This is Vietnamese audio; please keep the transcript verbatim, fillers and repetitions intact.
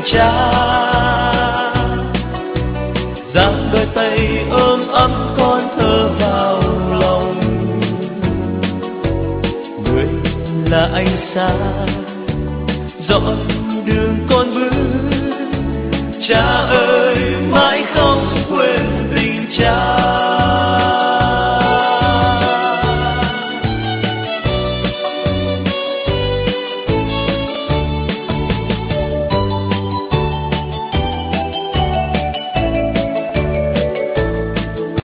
cha. Giang đôi tay ôm ấm con thơ vào lòng. Người là ánh sáng dõi đường con bước, cha ơi